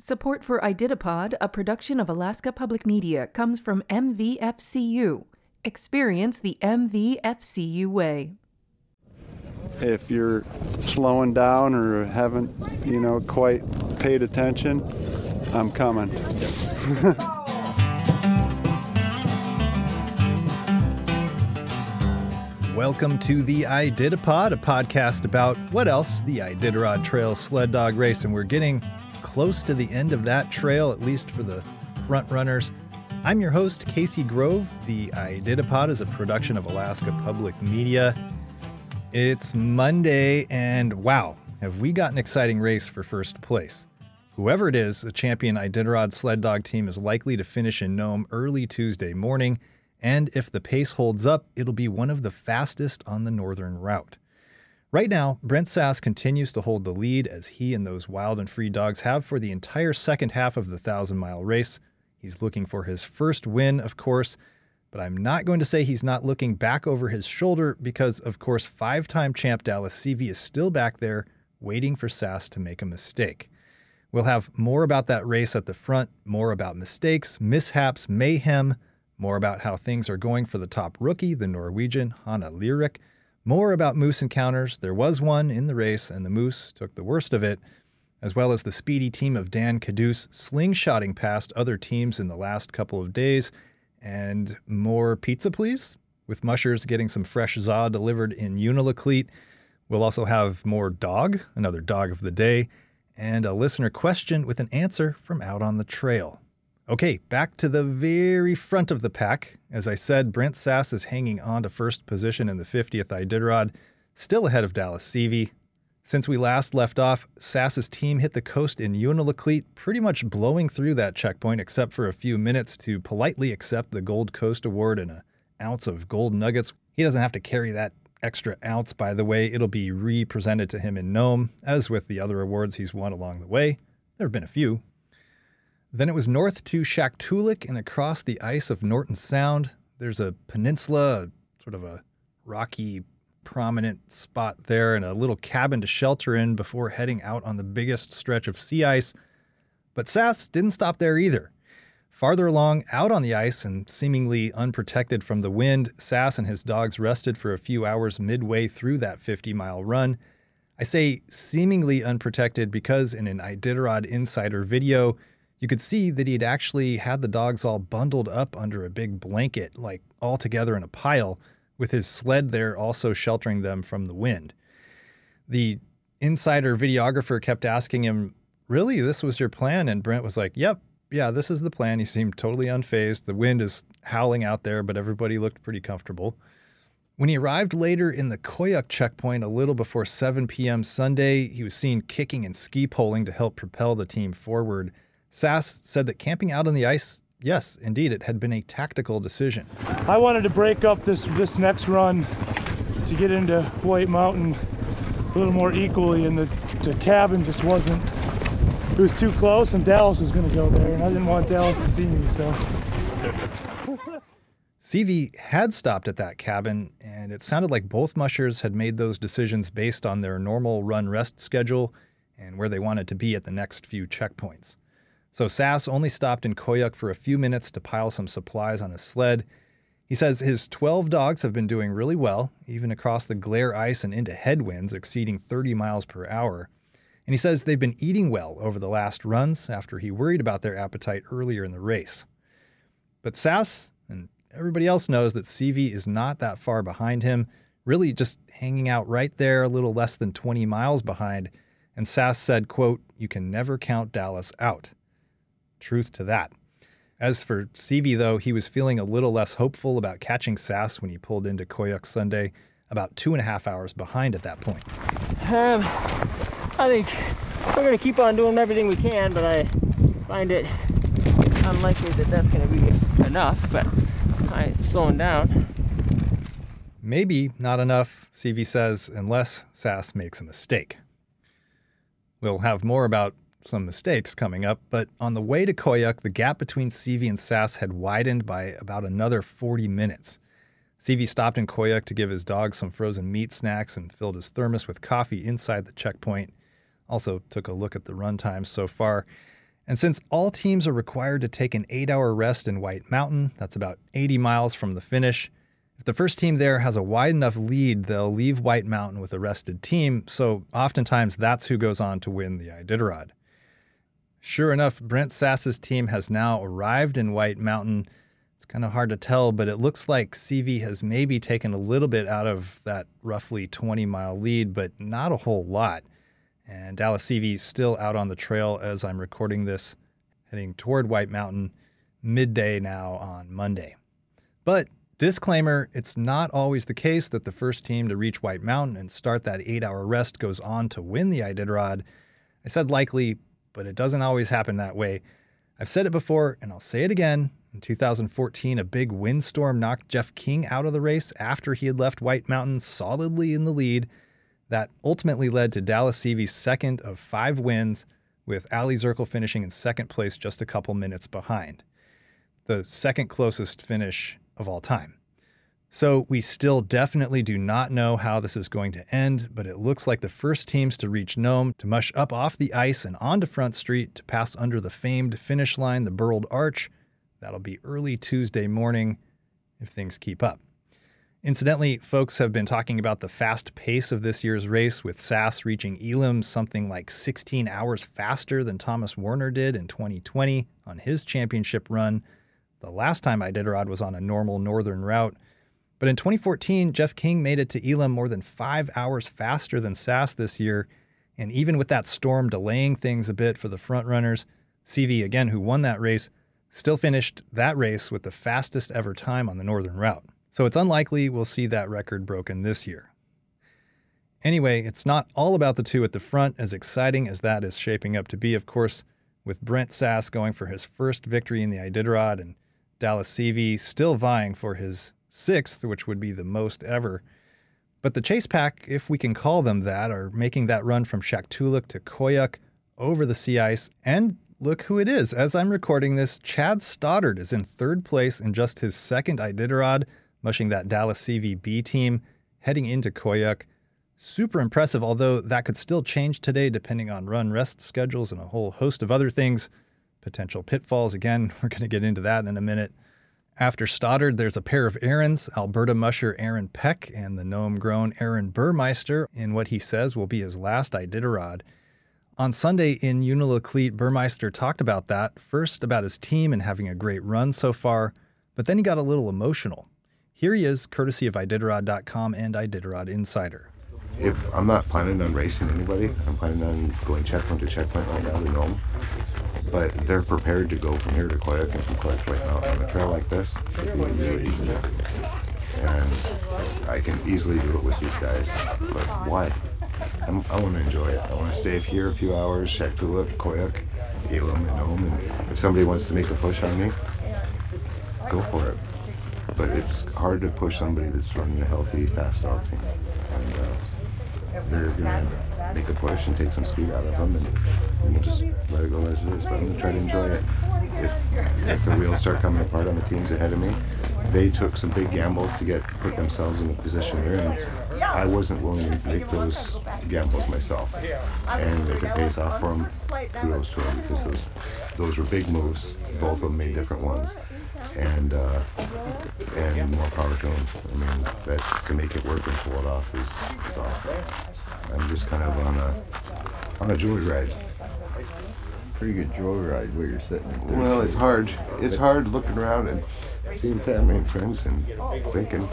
Support for iDidapod, a production of Alaska Public Media, comes from MVFCU. Experience the MVFCU way. If you're slowing down or haven't, quite paid attention, I'm coming. Welcome to the iDidapod, a podcast about what else? The Iditarod Trail Sled Dog Race, and we're getting close to the end of that trail, at least for the front runners. I'm your host, Casey Grove. The iDidapod is a production of Alaska Public Media. It's Monday, and wow, have we got an exciting race for first place. Whoever it is, a champion Iditarod sled dog team is likely to finish in Nome early Tuesday morning, and if the pace holds up, it'll be one of the fastest on the northern route. Right now, Brent Sass continues to hold the lead as he and those wild and free dogs have for the entire second half of the 1,000-mile race. He's looking for his first win, of course, but I'm not going to say he's not looking back over his shoulder because, of course, five-time champ Dallas Seavey is still back there waiting for Sass to make a mistake. We'll have more about that race at the front, more about mistakes, mishaps, mayhem, more about how things are going for the top rookie, the Norwegian Hanna Lyrik, more about moose encounters. There was one in the race, and the moose took the worst of it, as well as the speedy team of Dan Caduce slingshotting past other teams in the last couple of days, and more pizza, please, with mushers getting some fresh za delivered in Unalakleet. We'll also have more dog, another dog of the day, and a listener question with an answer from out on the trail. Okay, back to the very front of the pack. As I said, Brent Sass is hanging on to first position in the 50th Iditarod, still ahead of Dallas Seavey. Since we last left off, Sass's team hit the coast in Unalakleet, pretty much blowing through that checkpoint except for a few minutes to politely accept the Gold Coast Award and an ounce of gold nuggets. He doesn't have to carry that extra ounce, by the way. It'll be re-presented to him in Nome, as with the other awards he's won along the way. There have been a few. Then it was north to Shaktoolik and across the ice of Norton Sound. There's a peninsula, sort of a rocky, prominent spot there, and a little cabin to shelter in before heading out on the biggest stretch of sea ice. But Sass didn't stop there either. Farther along, out on the ice and seemingly unprotected from the wind, Sass and his dogs rested for a few hours midway through that 50-mile run. I say seemingly unprotected because in an Iditarod Insider video, you could see that he'd actually had the dogs all bundled up under a big blanket, like all together in a pile, with his sled there also sheltering them from the wind. The Insider videographer kept asking him, "Really, this was your plan?" And Brent was like, "Yep, yeah, this is the plan." He seemed totally unfazed. The wind is howling out there, but everybody looked pretty comfortable. When he arrived later in the Koyuk checkpoint a little before 7 p.m. Sunday, he was seen kicking and ski poling to help propel the team forward. Sass said that camping out on the ice, yes, indeed, it had been a tactical decision. I wanted to break up this next run to get into White Mountain a little more equally, and the cabin just wasn't, it was too close, and Dallas was going to go there, and I didn't want Dallas to see me, so. Seavey had stopped at that cabin, and it sounded like both mushers had made those decisions based on their normal run-rest schedule and where they wanted to be at the next few checkpoints. So Sass only stopped in Koyuk for a few minutes to pile some supplies on his sled. He says his 12 dogs have been doing really well, even across the glare ice and into headwinds exceeding 30 miles per hour. And he says they've been eating well over the last runs after he worried about their appetite earlier in the race. But Sass and everybody else knows that Seavey is not that far behind him, really just hanging out right there, a little less than 20 miles behind. And Sass said, quote, "You can never count Dallas out." Truth to that. As for Seavey, though, he was feeling a little less hopeful about catching Sass when he pulled into Koyuk Sunday, about 2.5 hours behind at that point. I think we're going to keep on doing everything we can, but I find it unlikely that that's going to be enough, but I'm slowing down. Maybe not enough, Seavey says, unless Sass makes a mistake. We'll have more about some mistakes coming up, but on the way to Koyuk, the gap between Seavey and Sass had widened by about another 40 minutes. Seavey stopped in Koyuk to give his dog some frozen meat snacks and filled his thermos with coffee inside the checkpoint. Also took a look at the run times so far. And since all teams are required to take an 8-hour rest in White Mountain, that's about 80 miles from the finish, if the first team there has a wide enough lead, they'll leave White Mountain with a rested team, so oftentimes that's who goes on to win the Iditarod. Sure enough, Brent Sass's team has now arrived in White Mountain. It's kind of hard to tell, but it looks like CV has maybe taken a little bit out of that roughly 20-mile lead, but not a whole lot. And Dallas CV's still out on the trail as I'm recording this, heading toward White Mountain, midday now on Monday. But disclaimer, it's not always the case that the first team to reach White Mountain and start that 8-hour rest goes on to win the Iditarod. I said likely, but it doesn't always happen that way. I've said it before, and I'll say it again. In 2014, a big windstorm knocked Jeff King out of the race after he had left White Mountain solidly in the lead. That ultimately led to Dallas CV's second of 5 wins, with Ali Zirkle finishing in second place just a couple minutes behind. The second closest finish of all time. So we still definitely do not know how this is going to end, but it looks like the first teams to reach Nome, to mush up off the ice and onto Front Street, to pass under the famed finish line, the Burled Arch, that'll be early Tuesday morning if things keep up. Incidentally, folks have been talking about the fast pace of this year's race, with Sass reaching Elam something like 16 hours faster than Thomas Warner did in 2020 on his championship run. The last time Iditarod was on a normal northern route. But in 2014, Jeff King made it to Elam more than 5 hours faster than Sass this year. And even with that storm delaying things a bit for the front runners, CV, again, who won that race, still finished that race with the fastest ever time on the northern route. So it's unlikely we'll see that record broken this year. Anyway, it's not all about the two at the front, as exciting as that is shaping up to be, of course, with Brent Sass going for his first victory in the Iditarod and Dallas CV still vying for his 6th, which would be the most ever. But the Chase Pack, if we can call them that, are making that run from Shaktoolik to Koyuk over the sea ice. And look who it is. As I'm recording this, Chad Stoddard is in 3rd place in just his 2nd Iditarod, mushing that Dallas CV B team, heading into Koyuk. Super impressive, although that could still change today depending on run-rest schedules and a whole host of other things. Potential pitfalls, again, we're going to get into that in a minute. After Stoddard, there's a pair of Aarons, Alberta musher Aaron Peck and the Nome-grown Aaron Burmeister, in what he says will be his last Iditarod. On Sunday in Unalakleet, Burmeister talked about that, first about his team and having a great run so far, but then he got a little emotional. Here he is, courtesy of Iditarod.com and Iditarod Insider. If I'm not planning on racing anybody, I'm planning on going checkpoint to checkpoint right now to Nome. But they're prepared to go from here to Koyuk and from Koyuk to White Mountain on a trail like this. It'd be really easy to, and I can easily do it with these guys. But why? I want to enjoy it. I want to stay here a few hours, Shaktoolik, Koyuk, Elam, and Nome. And if somebody wants to make a push on me, go for it. But it's hard to push somebody that's running a healthy, fast dog team. And they're going to make a push and take some speed out of them, and we'll just let it go as it is. But I'm going to try to enjoy it. If the wheels start coming apart on the teams ahead of me, they took some big gambles to put themselves in the position they're in. I wasn't willing to make those gambles myself. And if it pays off for them, kudos to them, because those were big moves. Both of them made different ones. And more power to them. I mean, that's to make it work and pull it off is awesome. I'm just kind of on a joyride. Pretty good joyride where you're sitting. Well, it's hard. It's hard looking around and seeing family and friends and thinking.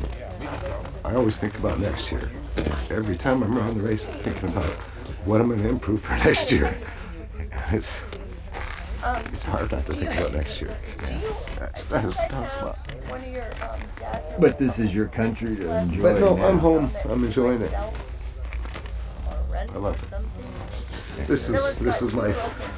I always think about next year. Every time I'm running the race, I'm thinking about what I'm going to improve for next year. It's hard not to think about next year. That's a lot. But this is your country to enjoy. But no, now. I'm home. I'm enjoying it. I love it. This is life.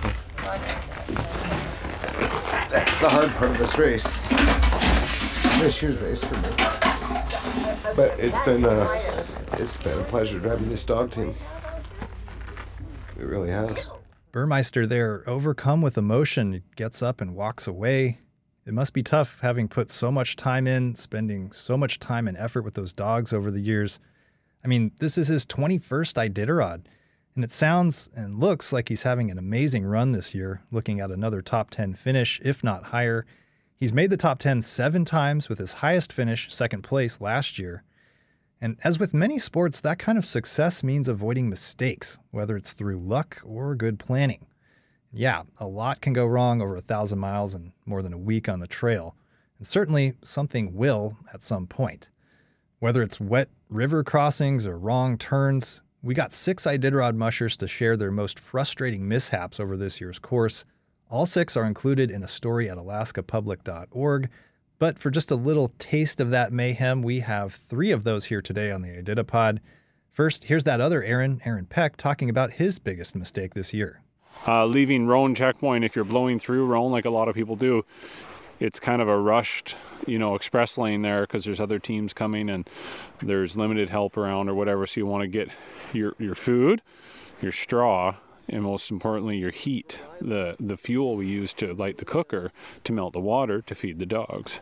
That's the hard part of this race. This year's race for me. But it's been a pleasure driving this dog team. It really has. Burmeister there, overcome with emotion, gets up and walks away. It must be tough having put so much time in, spending so much time and effort with those dogs over the years. I mean, this is his 21st Iditarod, And it sounds and looks like he's having an amazing run this year, looking at another top 10 finish, if not higher. He's made the top 10 7 times, with his highest finish, second place, last year. And as with many sports, that kind of success means avoiding mistakes, whether it's through luck or good planning. Yeah, a lot can go wrong over 1,000 miles and more than a week on the trail. And certainly something will at some point. Whether it's wet river crossings or wrong turns, we got 6 Iditarod mushers to share their most frustrating mishaps over this year's course. All 6 are included in a story at alaskapublic.org. But for just a little taste of that mayhem, we have 3 of those here today on the IDITAPod. First, here's that other Aaron Peck, talking about his biggest mistake this year. Leaving Roan checkpoint, if you're blowing through Roan like a lot of people do, it's kind of a rushed, express lane there because there's other teams coming and there's limited help around or whatever. So you want to get your food, your straw, and most importantly, your heat, the fuel we use to light the cooker to melt the water to feed the dogs.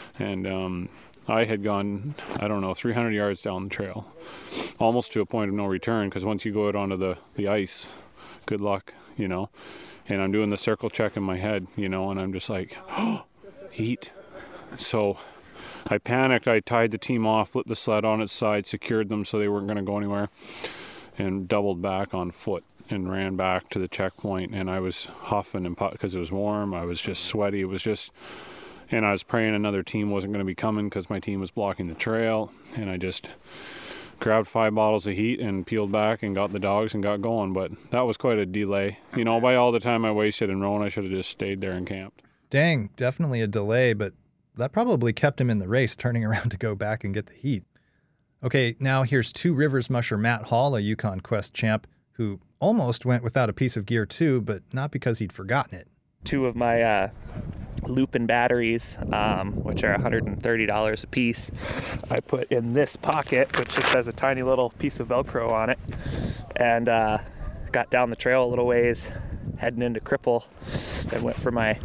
And I had gone, 300 yards down the trail, almost to a point of no return, because once you go out onto the ice, good luck, and I'm doing the circle check in my head, and I'm just like, oh, heat. So I panicked. I tied the team off, flipped the sled on its side, secured them so they weren't going to go anywhere, and doubled back on foot and ran back to the checkpoint. And I was huffing and because it was warm. I was just sweaty. And I was praying another team wasn't going to be coming because my team was blocking the trail. And I just grabbed 5 bottles of heat and peeled back and got the dogs and got going. But that was quite a delay. By all the time I wasted in Roan, I should have just stayed there and camped. Dang, definitely a delay, but that probably kept him in the race, turning around to go back and get the heat. Okay, now here's Two Rivers musher Matt Hall, a Yukon Quest champ, who almost went without a piece of gear too, but not because he'd forgotten it. 2 of my Lupin batteries, which are $130 a piece, I put in this pocket, which just has a tiny little piece of Velcro on it, and got down the trail a little ways, heading into Cripple, and went for my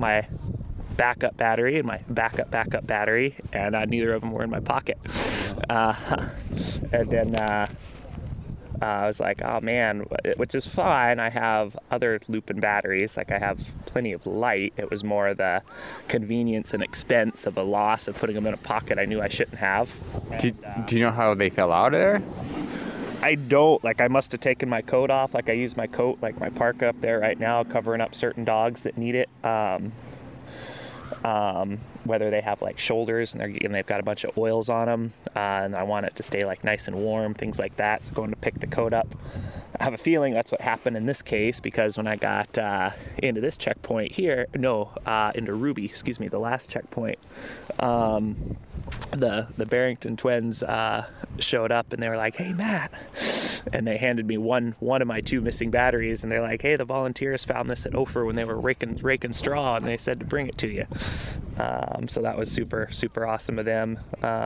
backup battery and my backup battery, and neither of them were in my pocket. And then I was like, oh man, which is fine. I have other Lupin batteries. Like, I have plenty of light. It was more the convenience and expense of a loss of putting them in a pocket I knew I shouldn't have. And, do you know how they fell out of there? I don't. Like, I must have taken my coat off. Like, I use my coat, like my parka up there right now, covering up certain dogs that need it. Whether they have like shoulders and they've got a bunch of oils on them, and I want it to stay like nice and warm, things like that. So going to pick the coat up, I have a feeling that's what happened in this case, because when I got into this checkpoint here, into Ruby, the last checkpoint, the Barrington twins showed up and they were like, hey Matt, and they handed me one of my 2 missing batteries, and they're like, hey, the volunteers found this at Ophir when they were raking straw, and they said to bring it to you. So that was super, super awesome of them.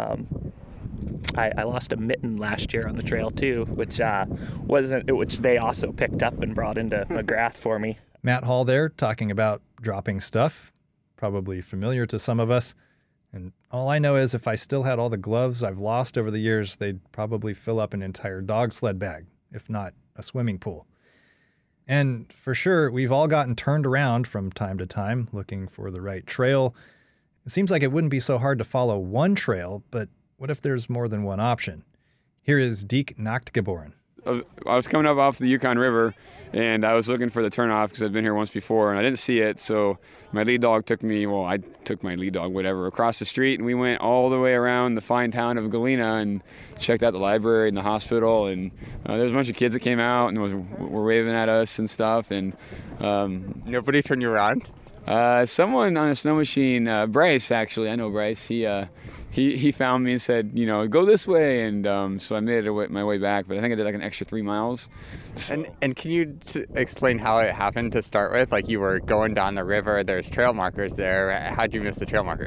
I lost a mitten last year on the trail too, which they also picked up and brought into McGrath for me. Matt Hall there talking about dropping stuff, probably familiar to some of us. And all I know is if I still had all the gloves I've lost over the years, they'd probably fill up an entire dog sled bag, if not a swimming pool. And for sure, we've all gotten turned around from time to time looking for the right trail. It seems like it wouldn't be so hard to follow one trail, but what if there's more than one option? Here is Deke Nachtgeboren. I was coming up off the Yukon River, and I was looking for the turnoff because I've been here once before, and I didn't see it, so my lead dog took me, I took my lead dog, across the street, and we went all the way around the fine town of Galena and checked out the library and the hospital, and there was a bunch of kids that came out and were waving at us and stuff, and nobody turned you around? Someone on a snow machine, Bryce, actually, I know Bryce, he found me and said, go this way, and so I made it my way back, but I think I did like an extra 3 miles. So. And can you explain how it happened to start with? Like, you were going down the river, there's trail markers there. How'd you miss the trail markers?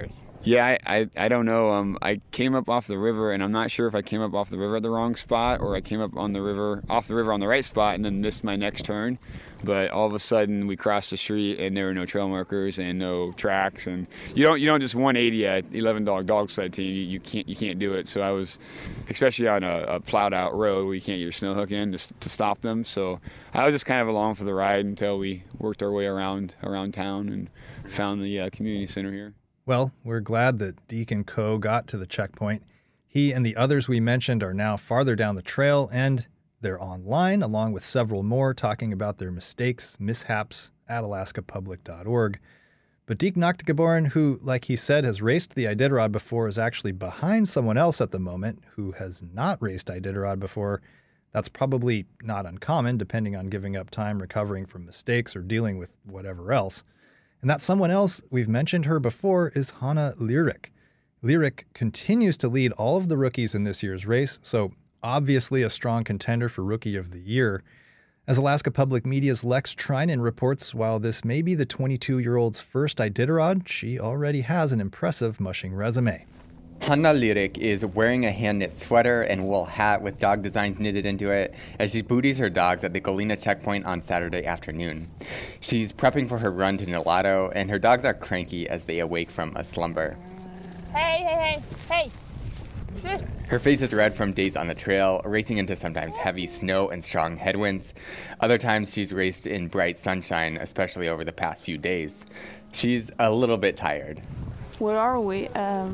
Yeah, I don't know. I came up off the river, and I'm not sure if I came up off the river at the wrong spot or I came up on the river off the river on the right spot and then missed my next turn. But all of a sudden, we crossed the street, and there were no trail markers and no tracks. And you don't just 180 a 11-dog sled team. You can't do it. So I was, especially on a plowed out road where you can't get your snow hook in to stop them. So I was just kind of along for the ride until we worked our way around town and found the community center here. Well, we're glad that Deke and Co. got to the checkpoint. He and the others we mentioned are now farther down the trail, and they're online, along with several more, talking about their mishaps at alaskapublic.org. But Deke Noctigaborn, who, like he said, has raced the Iditarod before, is actually behind someone else at the moment who has not raced Iditarod before. That's probably not uncommon, depending on giving up time recovering from mistakes or dealing with whatever else. And that someone else, we've mentioned her before, is Hanna Lyrik. Lyrik continues to lead all of the rookies in this year's race, so obviously a strong contender for Rookie of the Year. As Alaska Public Media's Lex Trinan reports, while this may be the 22-year-old's first Iditarod, she already has an impressive mushing resume. Hanna Lyrik is wearing a hand-knit sweater and wool hat with dog designs knitted into it as she booties her dogs at the Galena checkpoint on Saturday afternoon. She's prepping for her run to Nulato, and her dogs are cranky as they awake from a slumber. Hey. Her face is red from days on the trail, racing into sometimes heavy snow and strong headwinds. Other times she's raced in bright sunshine, especially over the past few days. She's a little bit tired. Where are we?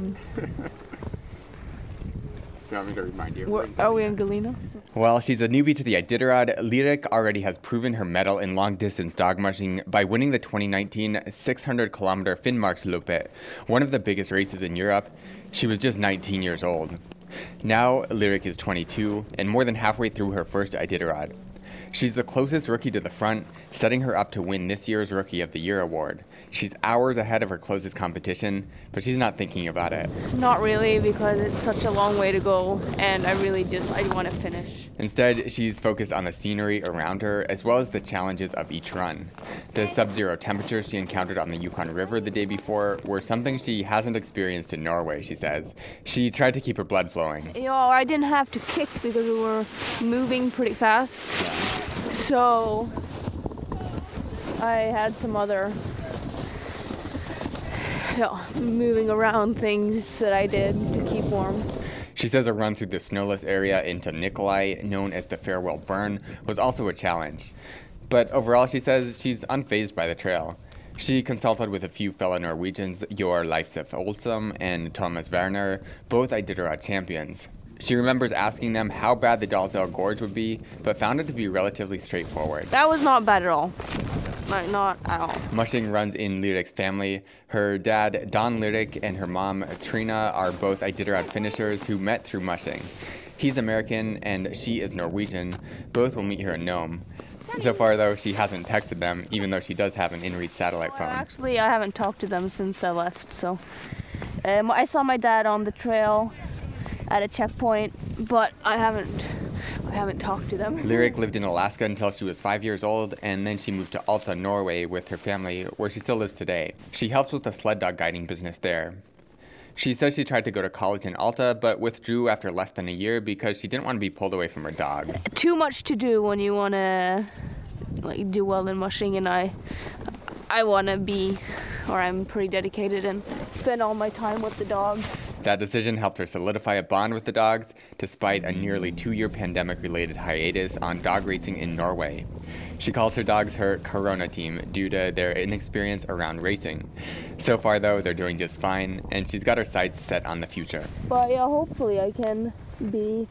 So I'm going to remind you. Are we in Galena? While she's a newbie to the Iditarod, Lyrik already has proven her mettle in long-distance dog mushing by winning the 2019 600-kilometer Finnmarksloppet, one of the biggest races in Europe. She was just 19 years old. Now, Lyrik is 22 and more than halfway through her first Iditarod. She's the closest rookie to the front, setting her up to win this year's Rookie of the Year award. She's hours ahead of her closest competition, but she's not thinking about it. Not really, because it's such a long way to go, and I want to finish. Instead, she's focused on the scenery around her, as well as the challenges of each run. The sub-zero temperatures she encountered on the Yukon River the day before were something she hasn't experienced in Norway, she says. She tried to keep her blood flowing. I didn't have to kick because we were moving pretty fast. So I had some other moving around things that I did to keep warm. She says a run through the snowless area into Nikolai, known as the Farewell Burn, was also a challenge. But overall, she says she's unfazed by the trail. She consulted with a few fellow Norwegians, Jor Leifsef Olsum and Thomas Werner, both Iditarod champions. She remembers asking them how bad the Dalzell Gorge would be, but found it to be relatively straightforward. That was not bad at all. Not at all. Mushing runs in Lyrik's family. Her dad, Don Lyrik, and her mom, Trina, are both Iditarod finishers who met through mushing. He's American and she is Norwegian. Both will meet here in Nome. So far, though, she hasn't texted them, even though she does have an inReach satellite phone. Actually, I haven't talked to them since I left, so. I saw my dad on the trail at a checkpoint, but I haven't talked to them. Lyrik lived in Alaska until she was 5 years old, and then she moved to Alta, Norway with her family, where she still lives today. She helps with the sled dog guiding business there. She says she tried to go to college in Alta, but withdrew after less than a year because she didn't want to be pulled away from her dogs. Too much to do when you want to do well in mushing, and I want to be, or I'm pretty dedicated and spend all my time with the dogs. That decision helped her solidify a bond with the dogs, despite a nearly 2-year pandemic-related hiatus on dog racing in Norway. She calls her dogs her Corona team due to their inexperience around racing. So far, though, they're doing just fine, and she's got her sights set on the future. But yeah, hopefully I can be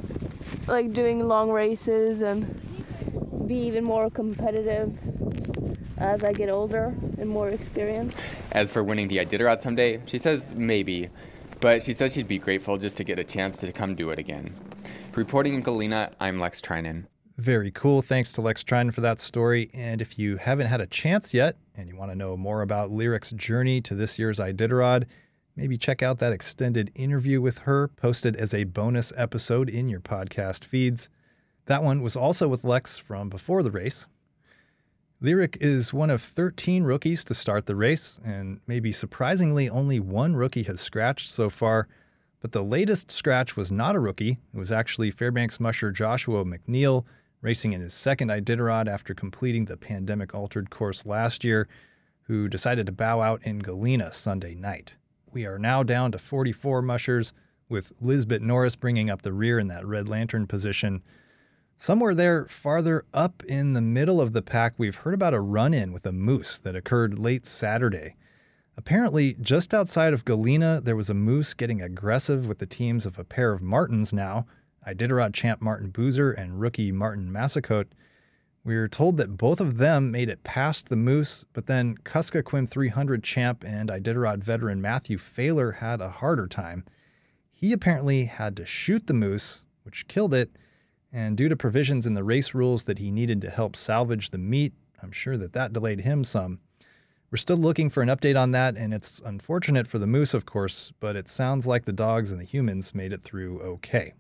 doing long races and be even more competitive as I get older and more experienced. As for winning the Iditarod someday, she says maybe, but she says she'd be grateful just to get a chance to come do it again. Reporting in Galena, I'm Lex Trinan. Very cool. Thanks to Lex Trinan for that story. And if you haven't had a chance yet and you want to know more about Lyrik's journey to this year's Iditarod, maybe check out that extended interview with her posted as a bonus episode in your podcast feeds. That one was also with Lex from before the race. Lyric is one of 13 rookies to start the race, and maybe surprisingly, only one rookie has scratched so far. But the latest scratch was not a rookie. It was actually Fairbanks musher Joshua McNeil, racing in his second Iditarod after completing the pandemic-altered course last year, who decided to bow out in Galena Sunday night. We are now down to 44 mushers, with Lisbeth Norris bringing up the rear in that Red Lantern position. Somewhere there, farther up in the middle of the pack, we've heard about a run-in with a moose that occurred late Saturday. Apparently, just outside of Galena, there was a moose getting aggressive with the teams of a pair of Martins now, Iditarod champ Martin Boozer and rookie Martin Massacote. We were told that both of them made it past the moose, but then Kuskokwim 300 champ and Iditarod veteran Matthew Failer had a harder time. He apparently had to shoot the moose, which killed it, and due to provisions in the race rules that he needed to help salvage the meat, I'm sure that delayed him some. We're still looking for an update on that, and it's unfortunate for the moose, of course, but it sounds like the dogs and the humans made it through okay.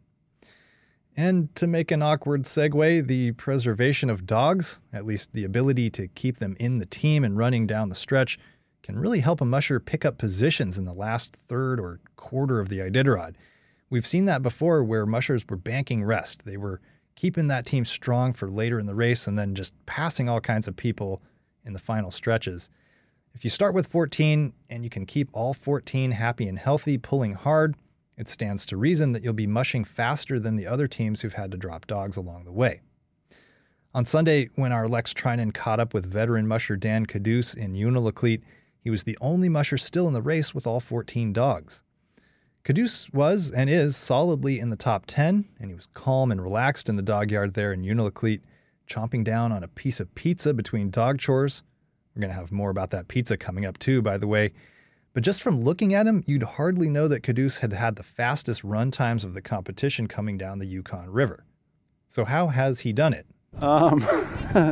And to make an awkward segue, the preservation of dogs, at least the ability to keep them in the team and running down the stretch, can really help a musher pick up positions in the last third or quarter of the Iditarod. We've seen that before where mushers were banking rest. They were keeping that team strong for later in the race and then just passing all kinds of people in the final stretches. If you start with 14 and you can keep all 14 happy and healthy, pulling hard, it stands to reason that you'll be mushing faster than the other teams who've had to drop dogs along the way. On Sunday, when our Lex Trinan caught up with veteran musher Dan Caduce in Unalakleet, he was the only musher still in the race with all 14 dogs. Caduce was and is solidly in the top 10, and he was calm and relaxed in the dog yard there in Unalakleet, chomping down on a piece of pizza between dog chores. We're going to have more about that pizza coming up too, by the way. But just from looking at him, you'd hardly know that Caduce had had the fastest run times of the competition coming down the Yukon River. So how has he done it? That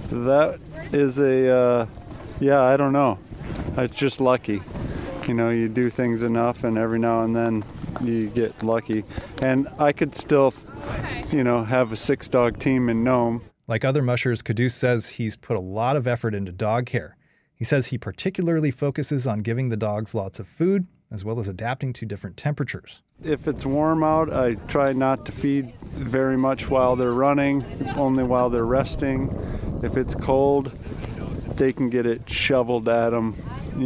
is I don't know. It's just lucky. You know, you do things enough and every now and then you get lucky. And I could still, have a 6-dog team in Nome. Like other mushers, Caduce says he's put a lot of effort into dog care. He says he particularly focuses on giving the dogs lots of food, as well as adapting to different temperatures. If it's warm out, I try not to feed very much while they're running, only while they're resting. If it's cold, they can get it shoveled at them,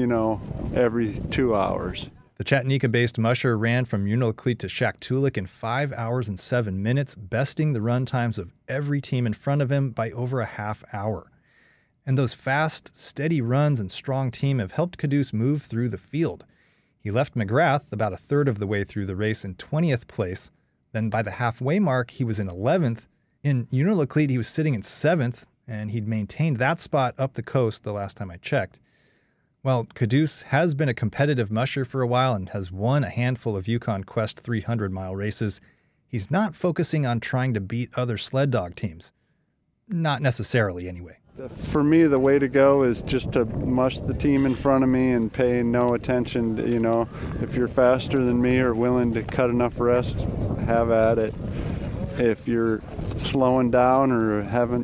every 2 hours. The Chattanooga-based musher ran from Unalakleet to Shaktoolik in 5 hours and 7 minutes, besting the run times of every team in front of him by over a half hour. And those fast, steady runs and strong team have helped Caduce move through the field. He left McGrath about a third of the way through the race in 20th place. Then by the halfway mark, he was in 11th. In Unalakleet, he was sitting in 7th, and he'd maintained that spot up the coast the last time I checked. Well, Caduce has been a competitive musher for a while and has won a handful of Yukon Quest 300-mile races. He's not focusing on trying to beat other sled dog teams. Not necessarily, anyway. For me, the way to go is just to mush the team in front of me and pay no attention. If you're faster than me or willing to cut enough rest, have at it. If you're slowing down or haven't,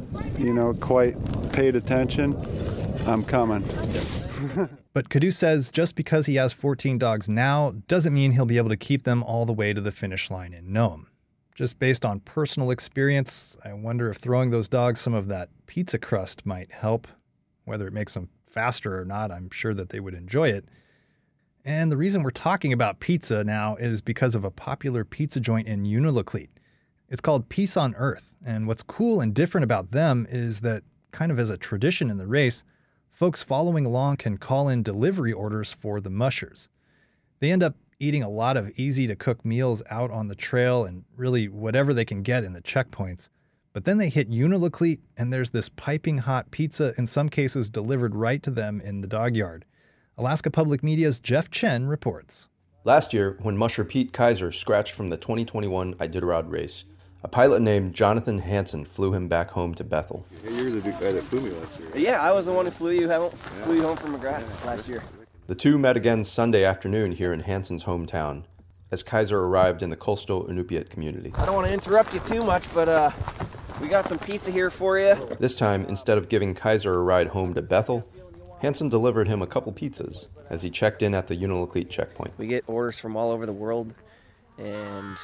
quite paid attention, I'm coming. But Caduce says just because he has 14 dogs now doesn't mean he'll be able to keep them all the way to the finish line in Nome. Just based on personal experience, I wonder if throwing those dogs some of that pizza crust might help. Whether it makes them faster or not, I'm sure that they would enjoy it. And the reason we're talking about pizza now is because of a popular pizza joint in Unalakleet. It's called Peace on Earth, and what's cool and different about them is that, kind of as a tradition in the race, folks following along can call in delivery orders for the mushers. They end up eating a lot of easy-to-cook meals out on the trail and really whatever they can get in the checkpoints. But then they hit Unalakleet, and there's this piping hot pizza, in some cases delivered right to them in the dog yard. Alaska Public Media's Jeff Chen reports. Last year, when musher Pete Kaiser scratched from the 2021 Iditarod race, a pilot named Jonathan Hansen flew him back home to Bethel. You were the guy that flew me last year. Yeah, I was the one who flew you home from McGrath last year. The two met again Sunday afternoon here in Hansen's hometown, as Kaiser arrived in the coastal Inupiat community. I don't want to interrupt you too much, but We got some pizza here for you. This time, instead of giving Kaiser a ride home to Bethel, Hansen delivered him a couple pizzas as he checked in at the Unalakleet checkpoint. We get orders from all over the world, and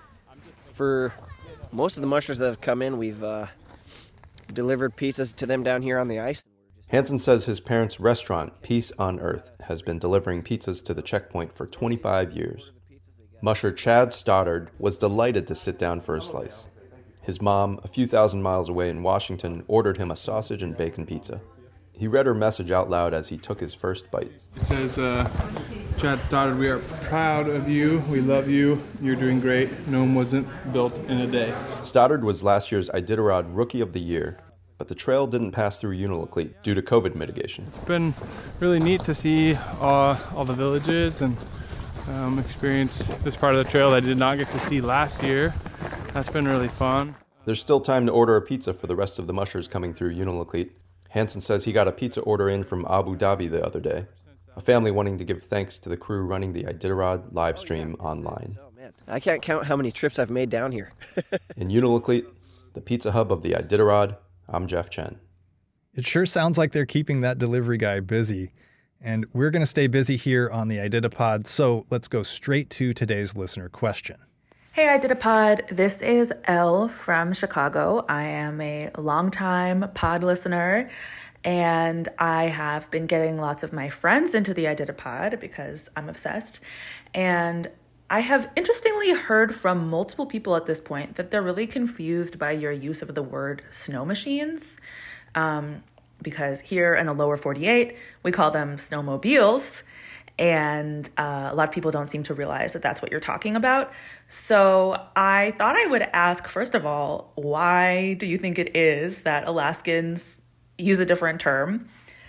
for most of the mushers that have come in, we've delivered pizzas to them down here on the ice. Hansen says his parents' restaurant, Peace on Earth, has been delivering pizzas to the checkpoint for 25 years. Musher Chad Stoddard was delighted to sit down for a slice. His mom, a few thousand miles away in Washington, ordered him a sausage and bacon pizza. He read her message out loud as he took his first bite. It says, Chad Stoddard, we are proud of you. We love you. You're doing great. Nome wasn't built in a day. Stoddard was last year's Iditarod Rookie of the Year, but the trail didn't pass through Unalakleet due to COVID mitigation. It's been really neat to see all the villages and experience this part of the trail that I did not get to see last year. That's been really fun. There's still time to order a pizza for the rest of the mushers coming through Unalakleet. Hansen says he got a pizza order in from Abu Dhabi the other day, a family wanting to give thanks to the crew running the Iditarod live stream online. Oh man, I can't count how many trips I've made down here. In Unalakleet, the pizza hub of the Iditarod, I'm Jeff Chen. It sure sounds like they're keeping that delivery guy busy. And we're going to stay busy here on the IDITAPod, so let's go straight to today's listener question. Hey IDITAPod, this is Elle from Chicago. I am a longtime pod listener, and I have been getting lots of my friends into the IDITAPod because I'm obsessed. And I have interestingly heard from multiple people at this point that they're really confused by your use of the word snow machines. Because here in the lower 48, we call them snowmobiles, and a lot of people don't seem to realize that that's what you're talking about. So I thought I would ask, first of all, why do you think it is that Alaskans use a different term?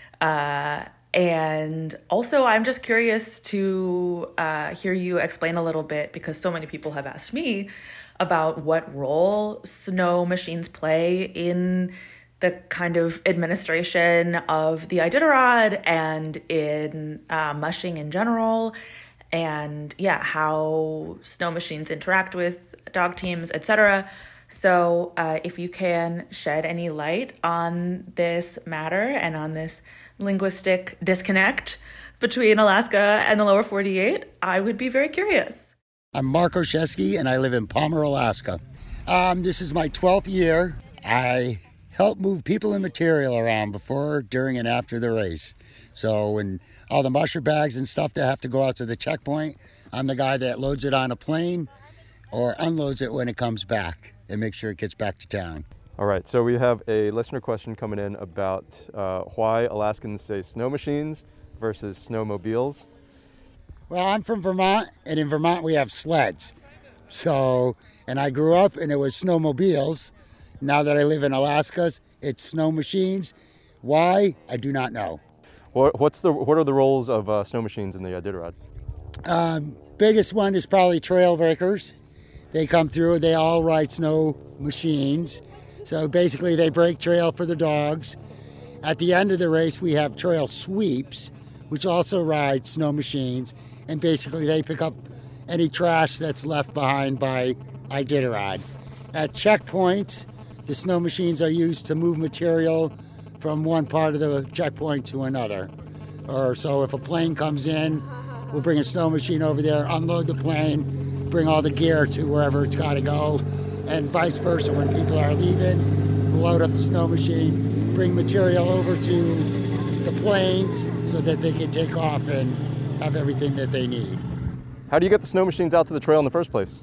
And also, I'm just curious to hear you explain a little bit, because so many people have asked me about what role snow machines play in the kind of administration of the Iditarod and in mushing in general, and how snow machines interact with dog teams, etc. So if you can shed any light on this matter and on this linguistic disconnect between Alaska and the lower 48, I would be very curious. I'm Mark Oshesky, and I live in Palmer, Alaska. This is my 12th year. I help move people and material around before, during, and after the race. So when all the musher bags and stuff that have to go out to the checkpoint, I'm the guy that loads it on a plane or unloads it when it comes back and makes sure it gets back to town. All right, so we have a listener question coming in about why Alaskans say snow machines versus snowmobiles. Well, I'm from Vermont, and in Vermont we have sleds. So, and I grew up and it was snowmobiles. Now that I live in Alaska, it's snow machines. Why? I do not know. What are the roles of snow machines in the Iditarod? Biggest one is probably trail breakers. They come through, they all ride snow machines. So basically they break trail for the dogs. At the end of the race, we have trail sweeps, which also ride snow machines. And basically they pick up any trash that's left behind by Iditarod. At checkpoints, the snow machines are used to move material from one part of the checkpoint to another. Or so if a plane comes in, we'll bring a snow machine over there, unload the plane, bring all the gear to wherever it's got to go, and vice versa. When people are leaving, we'll load up the snow machine, bring material over to the planes so that they can take off and have everything that they need. How do you get the snow machines out to the trail in the first place?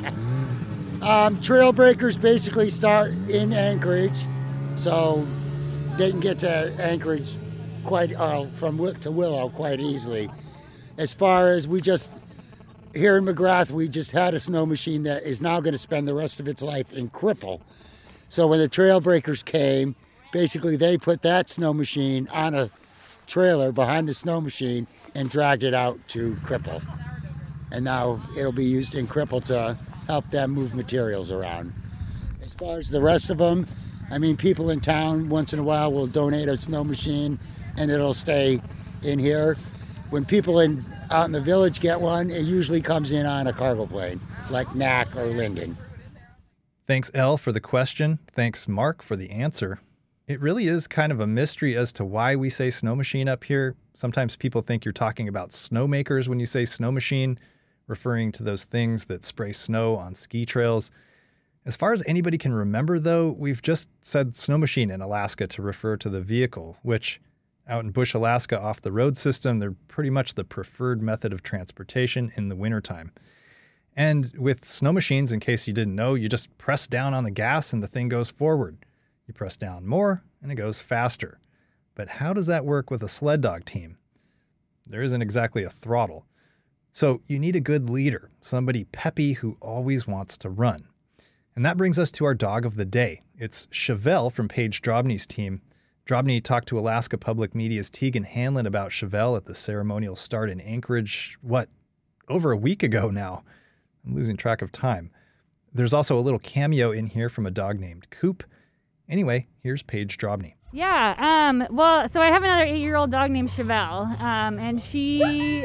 Trail breakers basically start in Anchorage, so they can get to Anchorage from to Willow quite easily. As far as here in McGrath, we just had a snow machine that is now going to spend the rest of its life in Cripple. So when the trail breakers came, basically they put that snow machine on a trailer behind the snow machine and dragged it out to Cripple. And now it'll be used in Cripple to help them move materials around. As far as the rest of them, I mean, people in town once in a while will donate a snow machine and it'll stay in here. When people out in the village get one, it usually comes in on a cargo plane, like NAC or Linden. Thanks, Elle, for the question. Thanks, Mark, for the answer. It really is kind of a mystery as to why we say snow machine up here. Sometimes people think you're talking about snowmakers when you say snow machine, referring to those things that spray snow on ski trails. As far as anybody can remember, though, we've just said snow machine in Alaska to refer to the vehicle, which out in Bush, Alaska, off the road system, they're pretty much the preferred method of transportation in the wintertime. And with snow machines, in case you didn't know, you just press down on the gas and the thing goes forward. You press down more and it goes faster. But how does that work with a sled dog team? There isn't exactly a throttle. So you need a good leader, somebody peppy who always wants to run. And that brings us to our dog of the day. It's Chevelle from Paige Drobny's team. Drobny talked to Alaska Public Media's Tegan Hanlon about Chevelle at the ceremonial start in Anchorage, over a week ago now. I'm losing track of time. There's also a little cameo in here from a dog named Coop. Anyway, here's Paige Drobny. Yeah, so I have another 8-year-old dog named Chevelle, and she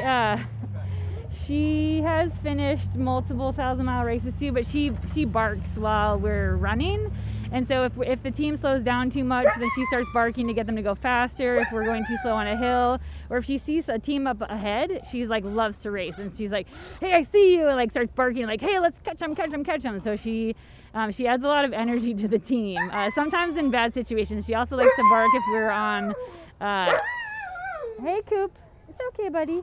has finished multiple 1,000-mile races too, but she barks while we're running. And so if the team slows down too much, then she starts barking to get them to go faster if we're going too slow on a hill. Or if she sees a team up ahead, she's like loves to race. And she's like, hey, I see you, and like starts barking like, hey, let's catch them. So she adds a lot of energy to the team. Sometimes in bad situations, she also likes to bark if we're on, hey, Coop, it's okay, buddy.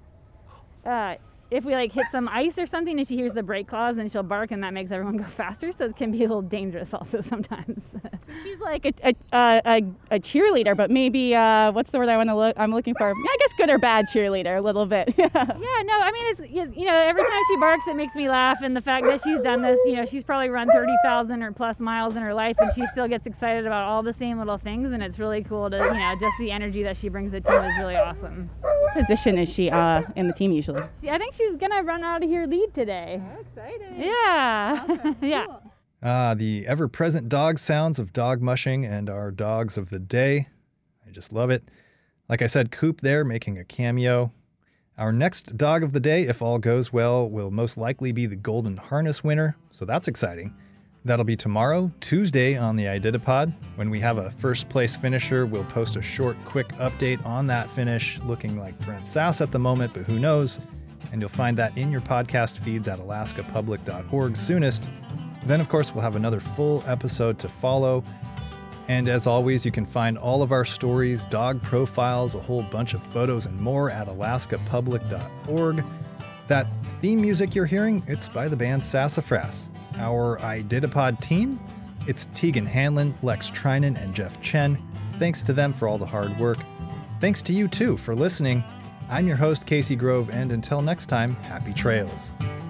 If we like hit some ice or something and she hears the brake claws, then she'll bark, and that makes everyone go faster. So it can be a little dangerous also sometimes. So she's like a cheerleader, but maybe what's the word I'm looking for? Yeah, I guess good or bad cheerleader a little bit. Yeah, no, I mean it's every time she barks it makes me laugh, and the fact that she's done this, she's probably run 30,000 or plus miles in her life, and she still gets excited about all the same little things, and it's really cool to just the energy that she brings to the team is really awesome. What position is she in the team usually? I think she's gonna run out of here lead today. Oh, exciting. Yeah. Awesome. Yeah. The ever-present dog sounds of dog mushing and our dogs of the day. I just love it. Like I said, Coop there making a cameo. Our next dog of the day, if all goes well, will most likely be the Golden Harness winner, so that's exciting. That'll be tomorrow, Tuesday, on the iDidapod. When we have a first-place finisher, we'll post a short, quick update on that finish, looking like Brent Sass at the moment, but who knows? And you'll find that in your podcast feeds at alaskapublic.org soonest. Then, of course, we'll have another full episode to follow. And as always, you can find all of our stories, dog profiles, a whole bunch of photos, and more at alaskapublic.org. That theme music you're hearing, it's by the band Sassafras. Our iDidapod team, it's Tegan Hanlon, Lex Trinan, and Jeff Chen. Thanks to them for all the hard work. Thanks to you, too, for listening. I'm your host, Casey Grove, and until next time, happy trails.